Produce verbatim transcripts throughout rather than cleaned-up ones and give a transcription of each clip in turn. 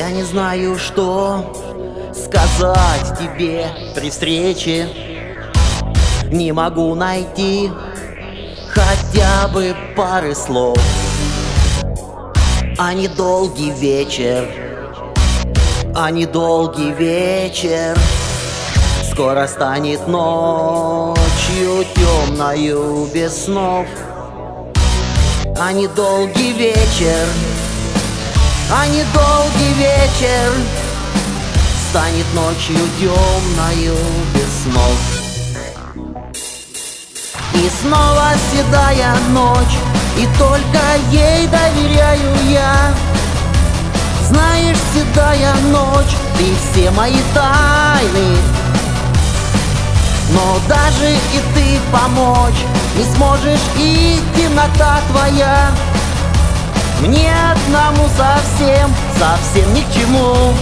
Я не знаю, что сказать тебе при встрече. Не могу найти хотя бы пары слов. А недолгий вечер, а недолгий вечер скоро станет ночью темною без снов. А недолгий вечер, а недолгий вечер станет ночью темною без снов. И снова седая ночь, и только ей доверяю я. Знаешь, седая ночь, ты все мои тайны. Но даже и ты помочь не сможешь, и темнота твоя мне одному совсем, совсем ни к чему.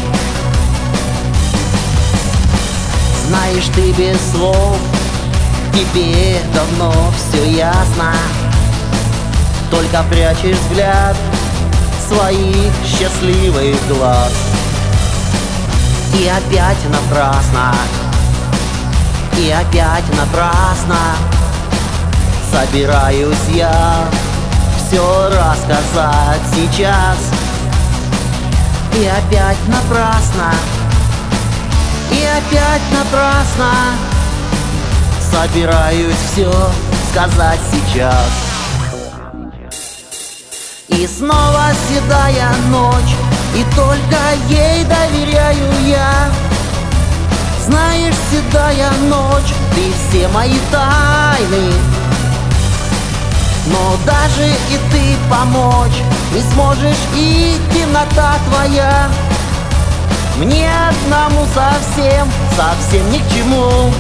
Знаешь, ты без слов, тебе давно все ясно. Только прячешь взгляд своих счастливых глаз. И опять напрасно, и опять напрасно собираюсь я все рассказать сейчас. И опять напрасно, и опять напрасно собираюсь все сказать сейчас. И снова седая ночь, и только ей доверяю я. Знаешь, седая ночь, ты все мои тайны. Но даже и ты помочь не сможешь, и темнота твоя мне одному совсем, совсем ни к чему.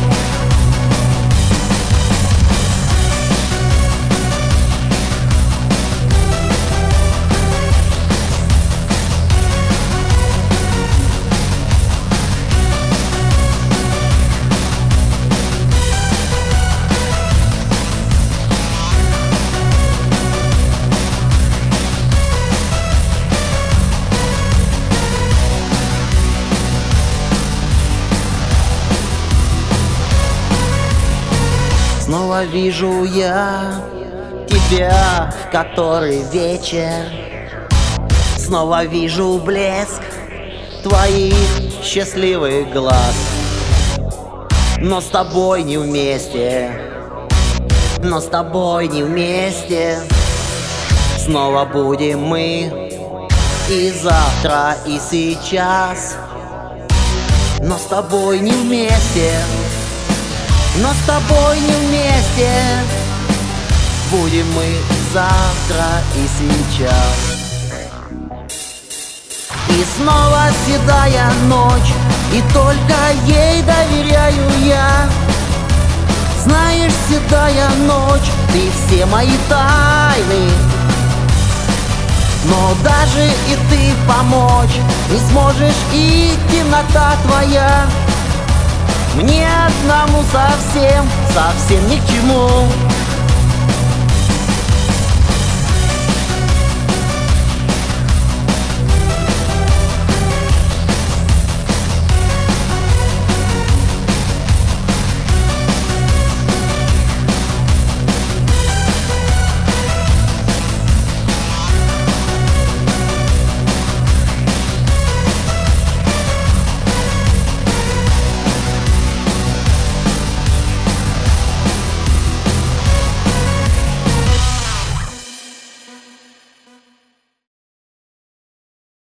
Снова вижу я тебя в который вечер. Снова вижу блеск твоих счастливых глаз. Но с тобой не вместе, но с тобой не вместе. Снова будем мы и завтра, и сейчас. Но с тобой не вместе, но с тобой не вместе будем мы завтра и сейчас. И снова седая ночь, и только ей доверяю я. Знаешь, седая ночь, ты все мои тайны. Но даже и ты помочь не сможешь, и темнота твоя мне одному совсем, совсем ни к чему.